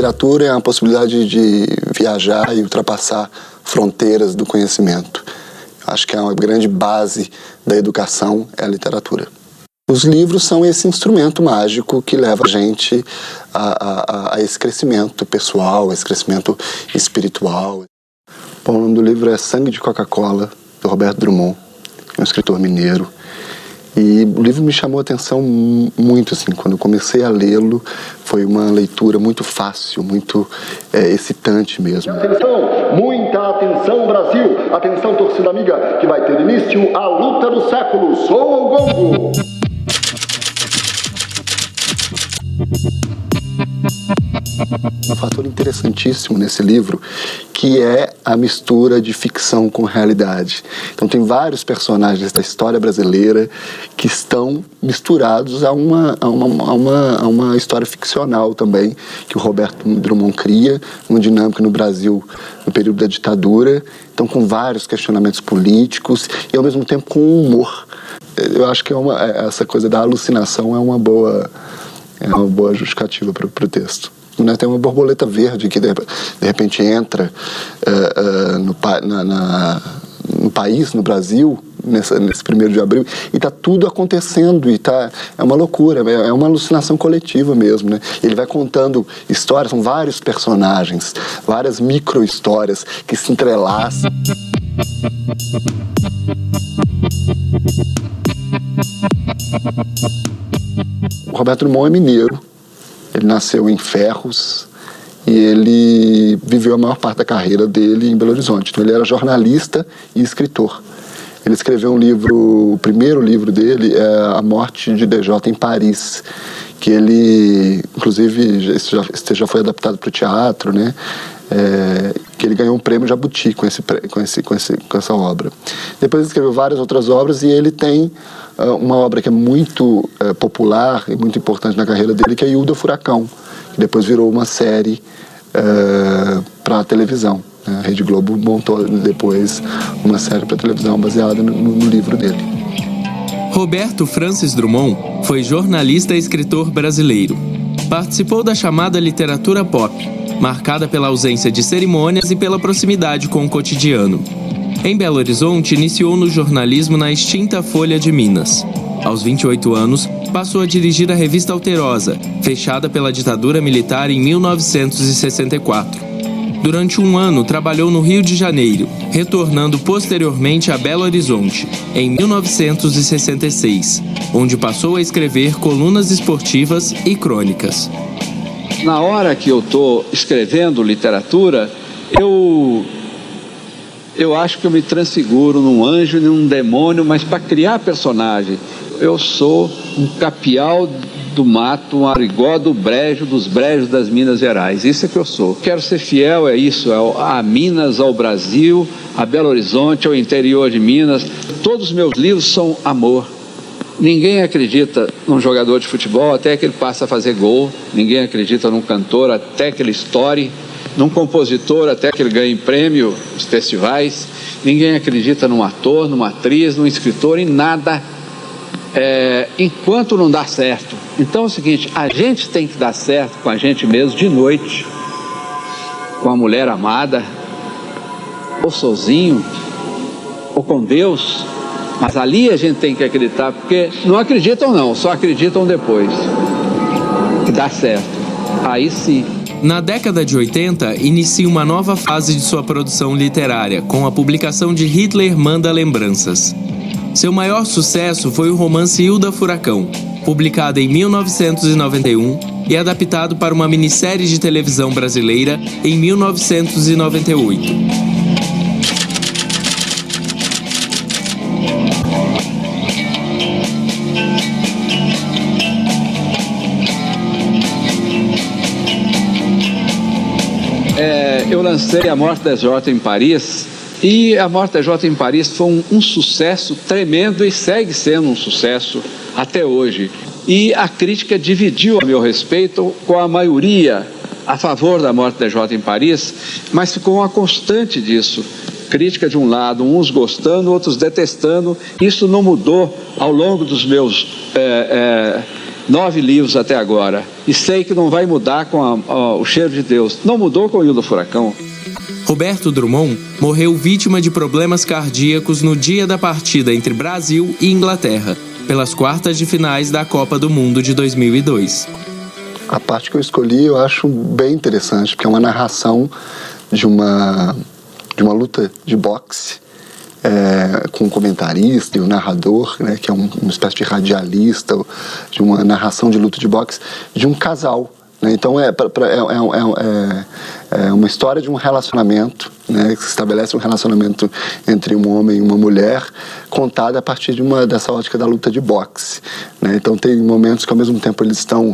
literatura é a possibilidade de viajar e ultrapassar fronteiras do conhecimento. Acho que é uma grande base da educação, é a literatura. Os livros são esse instrumento mágico que leva a gente a esse crescimento pessoal, a esse crescimento espiritual. Bom, o nome do livro é Sangue de Coca-Cola, do Roberto Drummond, um escritor mineiro. E o livro me chamou a atenção muito, assim, quando eu comecei a lê-lo, foi uma leitura muito fácil, muito excitante mesmo. Atenção, muita atenção, Brasil! Atenção, torcida amiga, que vai ter início a luta do século. Soa o gongo! Um fator interessantíssimo nesse livro, que é a mistura de ficção com realidade. Então tem vários personagens da história brasileira que estão misturados a uma história ficcional também, que o Roberto Drummond cria, uma dinâmica no Brasil no período da ditadura, então com vários questionamentos políticos e ao mesmo tempo com humor. Eu acho que essa coisa da alucinação é uma boa justificativa para o texto. Né? Tem uma borboleta verde que de repente entra no país, no Brasil, nesse 1º de abril, e está tudo acontecendo, é uma loucura, é uma alucinação coletiva mesmo, né? Ele vai contando histórias, são vários personagens, várias micro-histórias que se entrelaçam. O Roberto Drummond é mineiro, ele nasceu em Ferros e ele viveu a maior parte da carreira dele em Belo Horizonte. Então ele era jornalista e escritor. Ele escreveu um livro, o primeiro livro dele é A Morte de DJ em Paris, que ele, inclusive, esse já foi adaptado para o teatro, né? Que ele ganhou um prêmio Jabuti com essa obra. Depois ele escreveu várias outras obras e ele tem uma obra que é muito popular e muito importante na carreira dele, que é Hilda Furacão, que depois virou uma série para a televisão. A Rede Globo montou depois uma série para televisão baseada no livro dele. Roberto Francis Drummond foi jornalista e escritor brasileiro. Participou da chamada literatura pop, marcada pela ausência de cerimônias e pela proximidade com o cotidiano. Em Belo Horizonte, iniciou no jornalismo na extinta Folha de Minas. Aos 28 anos, passou a dirigir a revista Alterosa, fechada pela ditadura militar em 1964. Durante um ano, trabalhou no Rio de Janeiro, retornando posteriormente a Belo Horizonte, em 1966, onde passou a escrever colunas esportivas e crônicas. Na hora que eu estou escrevendo literatura, eu acho que eu me transfiguro num anjo e num demônio, mas para criar personagem, eu sou um capial do mato, um arigó do brejo, dos brejos das Minas Gerais. Isso é que eu sou. Quero ser fiel, é isso, a Minas, ao Brasil, a Belo Horizonte, ao interior de Minas. Todos os meus livros são amor. Ninguém acredita num jogador de futebol até que ele passe a fazer gol. Ninguém acredita num cantor até que ele estoure. Num compositor até que ele ganhe prêmio nos festivais. Ninguém acredita num ator, numa atriz, num escritor, em nada. Enquanto não dá certo. Então é o seguinte, a gente tem que dar certo com a gente mesmo de noite, com a mulher amada, ou sozinho, ou com Deus, mas ali a gente tem que acreditar, porque não acreditam não, só acreditam depois que dá certo, aí sim. Na década de 80, inicia uma nova fase de sua produção literária, com a publicação de Hitler Manda Lembranças. Seu maior sucesso foi o romance Hilda Furacão, publicado em 1991 e adaptado para uma minissérie de televisão brasileira em 1998. Eu lancei A Morte da Jota em Paris. E A Morte da Jota em Paris foi um sucesso tremendo e segue sendo um sucesso até hoje. E a crítica dividiu a meu respeito com a maioria a favor da Morte da Jota em Paris, mas ficou uma constante disso. Crítica de um lado, uns gostando, outros detestando. Isso não mudou ao longo dos meus 9 livros até agora. E sei que não vai mudar com o cheiro de Deus. Não mudou com o Ilha do Furacão. Roberto Drummond morreu vítima de problemas cardíacos no dia da partida entre Brasil e Inglaterra, pelas quartas de finais da Copa do Mundo de 2002. A parte que eu escolhi eu acho bem interessante, porque é uma narração de uma luta de boxe, com um comentarista e um narrador, né, que é uma espécie de radialista, de uma narração de luta de boxe, de um casal. Né? Então é uma história de um relacionamento, né, que se estabelece um relacionamento entre um homem e uma mulher, contada a partir dessa ótica da luta de boxe. Né? Então tem momentos que ao mesmo tempo eles estão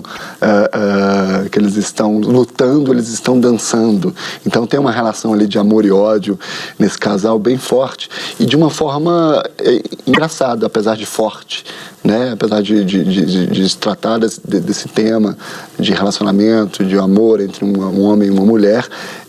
lutando, eles estão dançando. Então tem uma relação ali de amor e ódio nesse casal bem forte e de uma forma engraçada, apesar de forte. Né? Apesar de se tratar desse tema de relacionamento, de amor entre um homem e uma mulher,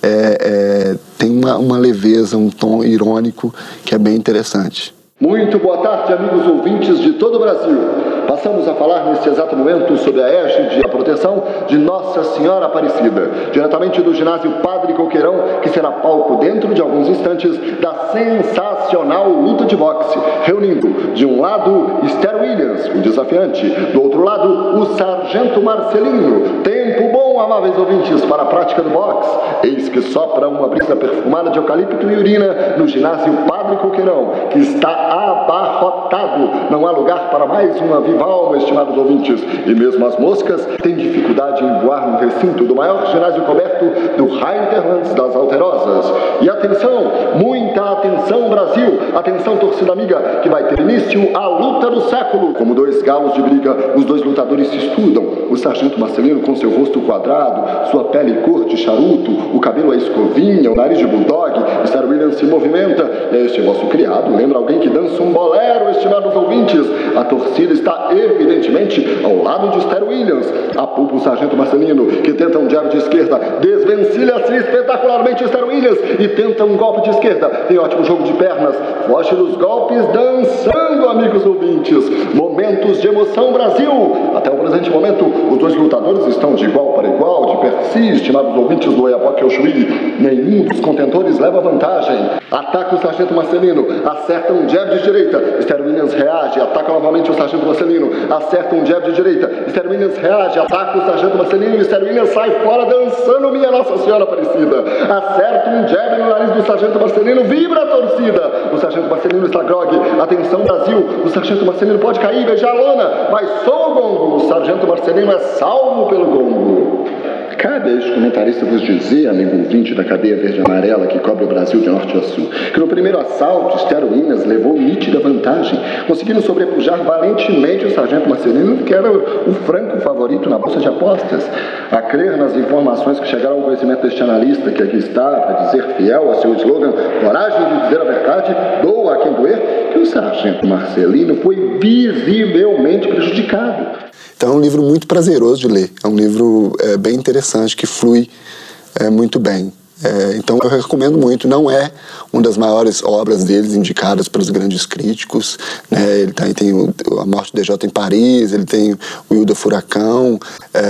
tem uma leveza, um tom irônico que é bem interessante. Muito boa tarde, amigos ouvintes de todo o Brasil. Passamos a falar neste exato momento sobre a égide e a proteção de Nossa Senhora Aparecida, diretamente do ginásio Padre Coqueirão, que será palco dentro de alguns instantes da sensacional luta de boxe, reunindo de um lado Esther Williams, o desafiante, do outro lado o Sargento Marcelino. Tempo bom, amáveis ouvintes, para a prática do boxe. Eis que sopra uma brisa perfumada de eucalipto e urina no ginásio Padre Coqueirão, que está abarrotado. Não há lugar para mais uma viva alma, estimados ouvintes. E mesmo as moscas têm dificuldade em voar no recinto do maior ginásio coberto do Hinterlands das Alterosas. E atenção, muita atenção, Brasil! Atenção, torcida amiga, que vai ter início a luta do século. Como 2 galos de briga, os 2 lutadores se estudam. O Sargento Marcelino com seu rosto quadrado, sua pele cor de charuto, o cabelo a escovinha, o nariz de bulldog. Esther Williams se movimenta. Este vosso criado lembra alguém que dança um bolero, estimados ouvintes. A torcida está evidentemente ao lado de Esther Williams. Apulpa o Sargento Marcelino, que tenta um jab de esquerda, desvencilha-se espetacularmente Esther Williams e tenta um golpe de esquerda. Tem ótimo jogo de pernas, foge dos golpes dançando, amigos ouvintes. Momentos de emoção, Brasil. Até o presente momento, os 2 lutadores estão de igual para igual, de per si, estimados ouvintes do Oiapoque ao Chuí. Nenhum dos contentores leva vantagem. Ataca o Sargento Marcelino, acerta um jab de direita. Esther Williams reage, ataca novamente o Sargento Marcelino, acerta um jab de direita. Esther Williams reage, ataca o Sargento Marcelino e Esther Williams sai fora dançando, minha Nossa Senhora Aparecida. Acerta um jab no nariz do Sargento Marcelino, vibra a torcida. O Sargento Marcelino está grogue. Atenção, Brasil, o Sargento Marcelino pode cair, beijar a lona, mas soa o gongo. O Sargento Marcelino é salvo pelo gongo. Cabe a este comentarista vos dizer, amigo ouvinte da cadeia verde e amarela que cobre o Brasil de norte a sul, que no primeiro assalto, Esther Williams levou nítida vantagem, conseguindo sobrepujar valentemente o Sargento Marcelino, que era o franco favorito na bolsa de apostas. A crer nas informações que chegaram ao conhecimento deste analista, que aqui está para dizer fiel ao seu slogan, coragem de dizer a verdade, doa a quem doer, que o Sargento Marcelino foi visivelmente prejudicado. Então é um livro muito prazeroso de ler, é um livro bem interessante, que flui muito bem. Então eu recomendo muito. Não é uma das maiores obras deles indicadas pelos grandes críticos, né? Ele tem A Morte do DJ em Paris, ele tem o Ilha do Furacão,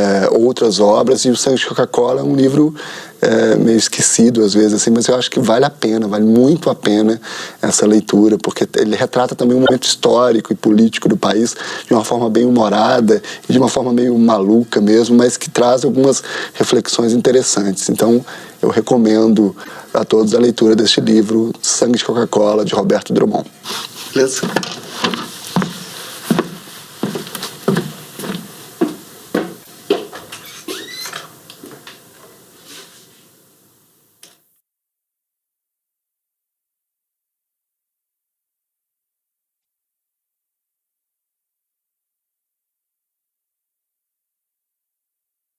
outras obras, e o Sangue de Coca-Cola é um livro meio esquecido às vezes, assim, mas eu acho que vale muito a pena essa leitura, porque ele retrata também um momento histórico e político do país de uma forma bem humorada e de uma forma meio maluca mesmo, mas que traz algumas reflexões interessantes. Então eu recomendo a todos a leitura deste livro, Sangue de Coca-Cola, de Roberto Drummond. Beleza?